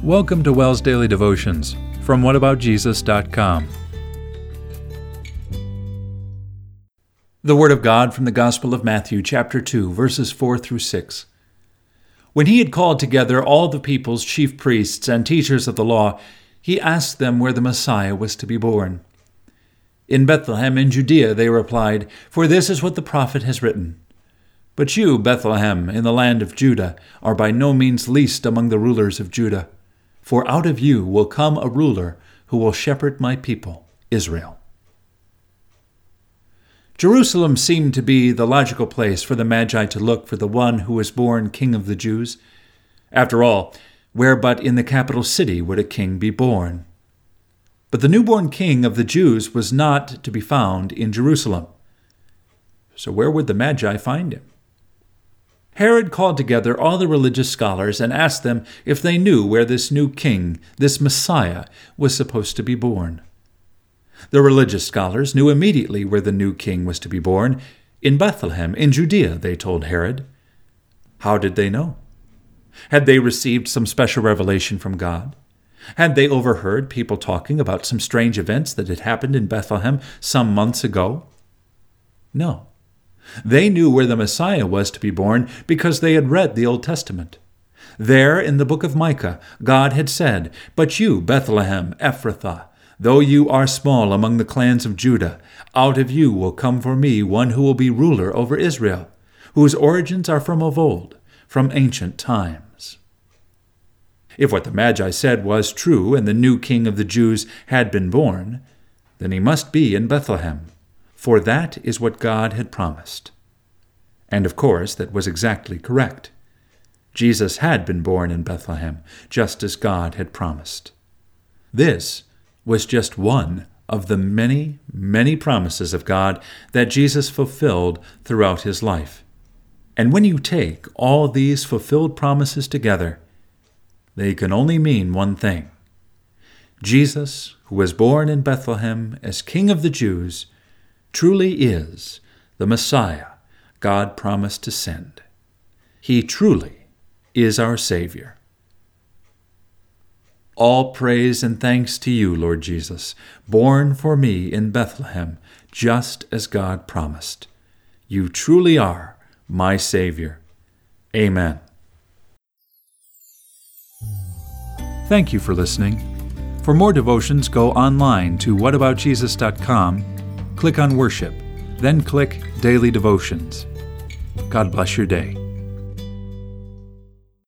Welcome to WELS Daily Devotions from whataboutjesus.com. The Word of God from the Gospel of Matthew, chapter 2, verses 4 through 6. When he had called together all the people's chief priests and teachers of the law, he asked them where the Messiah was to be born. In Bethlehem in Judea, they replied, for this is what the prophet has written. But you, Bethlehem, in the land of Judah, are by no means least among the rulers of Judah. For out of you will come a ruler who will shepherd my people, Israel. Jerusalem seemed to be the logical place for the Magi to look for the one who was born King of the Jews. After all, where but in the capital city would a king be born? But the newborn King of the Jews was not to be found in Jerusalem. So where would the Magi find him? Herod called together all the religious scholars and asked them if they knew where this new king, this Messiah, was supposed to be born. The religious scholars knew immediately where the new king was to be born. In Bethlehem, in Judea, they told Herod. How did they know? Had they received some special revelation from God? Had they overheard people talking about some strange events that had happened in Bethlehem some months ago? No. They knew where the Messiah was to be born because they had read the Old Testament. There, in the book of Micah, God had said, But you, Bethlehem, Ephrathah, though you are small among the clans of Judah, out of you will come for me one who will be ruler over Israel, whose origins are from of old, from ancient times. If what the Magi said was true and the new king of the Jews had been born, then he must be in Bethlehem. For that is what God had promised. And of course, that was exactly correct. Jesus had been born in Bethlehem, just as God had promised. This was just one of the many, many promises of God that Jesus fulfilled throughout his life. And when you take all these fulfilled promises together, they can only mean one thing. Jesus, who was born in Bethlehem as King of the Jews, truly is the Messiah God promised to send. He truly is our Savior. All praise and thanks to you, Lord Jesus, born for me in Bethlehem, just as God promised. You truly are my Savior. Amen. Thank you for listening. For more devotions, go online to whataboutjesus.com. Click on Worship, then click Daily Devotions. God bless your day.